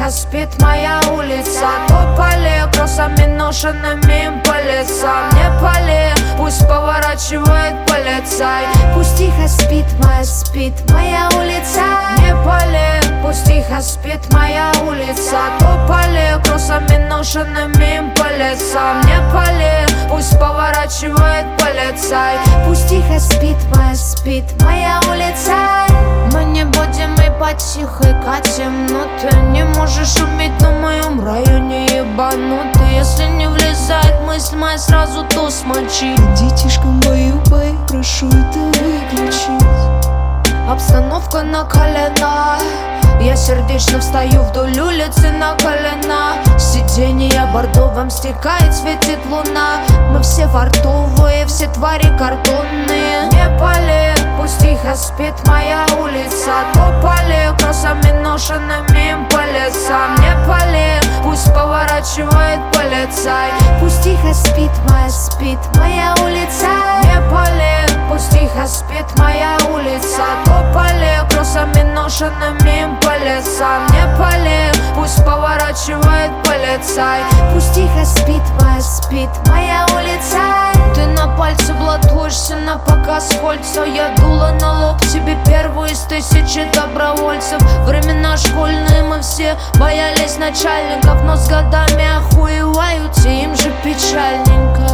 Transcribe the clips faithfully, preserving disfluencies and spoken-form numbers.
тихо спит моя улица. Тополи кроссами ношенными им по лицам. Не пали, пусть поворачивает полицай. Пусть тихо спит моя, спит моя улица. Не пали, пусть тихо спит моя улица. Тополи кроссами ношенными им по лицам. Не пали, пусть поворачивает полицай. Пусть тихо спит моя, спит моя улица. Мы не будем и потихо катим, но ты не можешь уметь на моем районе ебанутый. Если не влезает мысль моя, сразу то смочи. Детишкам баю-бай, прошу это выключить. Обстановка накалена, я сердечно встаю вдоль улицы на колена. Сиденье бордовым стекает, светит луна. Мы все фартовые, все твари картонные. Не пали, пусть тихо спит моя улица. Тополи кроссами ношенными им по лесам. Не пали, пусть поворачивает полицай. Пусть тихо спит моя, спит моя улица. Не пали, пусть тихо спит моя улица. Тополи кроссами ношенными им по лесам. Не пали, пусть поворачивает полицай. Пусть тихо спит моя, спит моя улица. Ты на пальце блатуешься на показ кольца. Я дула на лоб себе первую из тысячи добровольцев. Времена школьные мы все боялись начальников, но с годами охуеваются, им же печальненько.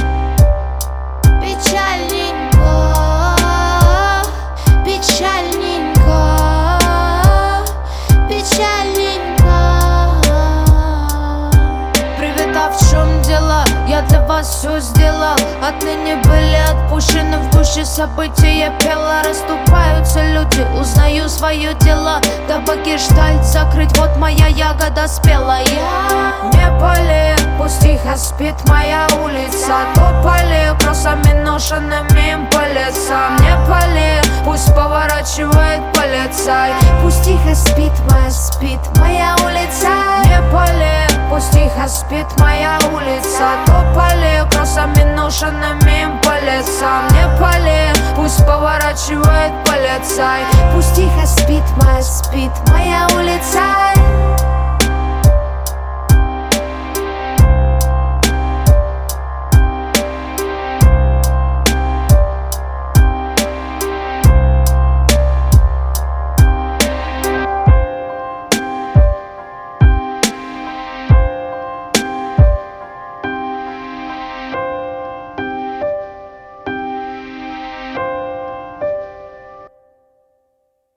Печальненько, печальненько, печальненько. Привет, а в чем дело? Я для вас все сделал. Отныне были отпущены в гуще событий. Я пела, расступаются люди, узнаю свое дело. Дабы гештальт закрыть, вот моя ягода спела. Я не пали, пусть тихо спит моя улица. Тополи кроссами ношенными им по лесам. Не пали, пусть поворачивает полицай. Пусть тихо спит моя, спит моя улица. Не пали, пусть тихо спит моя улица. Тополи кроссами ношенными им по лесам. Не пали, пусть поворачивает полицай. Пусть тихо спит моя, спит моя улица.